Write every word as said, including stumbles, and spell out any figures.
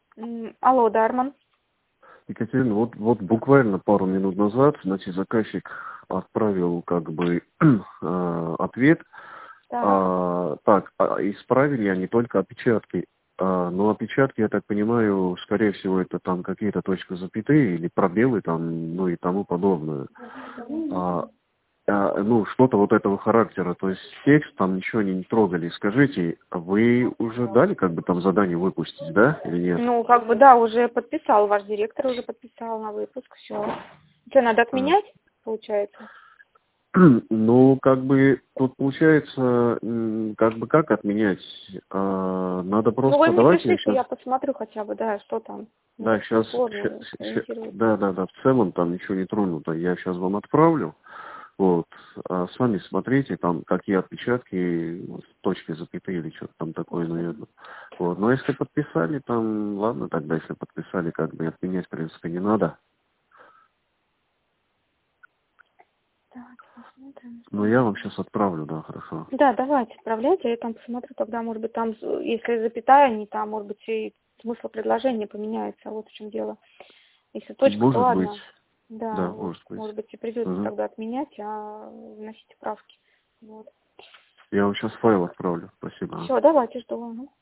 М, Алло, Дарман. Екатерина, вот, вот буквально пару минут назад, значит, заказчик отправил как бы э, ответ. Так. А, так, а, исправили они только опечатки. А, но опечатки, я так понимаю, скорее всего, это там какие-то точки запятые или пробелы там, ну и тому подобное. А, а, ну, что-то вот этого характера. То есть текст там ничего они не трогали. Скажите, вы уже дали как бы там задание выпустить, да, или нет? Ну, как бы, да, уже подписал, ваш директор уже подписал на выпуск, все. Что, надо А. отменять, получается? Ну, как бы, тут получается, м, как бы как отменять? А, надо Ну, вы просто, мне давайте я пришлите, сейчас, я посмотрю хотя бы, да, что там. Не да, так все сейчас, сложно сориентироваться. да, да, да, в целом там ничего не тронуто, я сейчас вам отправлю, вот, а сами смотрите, там, какие отпечатки, вот, точки, запятые или что-то там такое, наверное. Вот, но если подписали, там, ладно, тогда, если подписали, как бы отменять, в принципе, не надо. Так, посмотрим, что Но я вам там. сейчас отправлю, да, хорошо. Да, давайте, отправляйте, я там посмотрю, тогда, может быть, там, з- если запятая не там, может быть, и смысл предложения поменяется, вот в чем дело. Если точка, то Может быть, ладно. Да, да, вот, может быть. может быть, и придется Мгм. тогда отменять, а вносить правки. Вот. Я вам сейчас файл отправлю. Спасибо. Все, давайте, жду. Ага.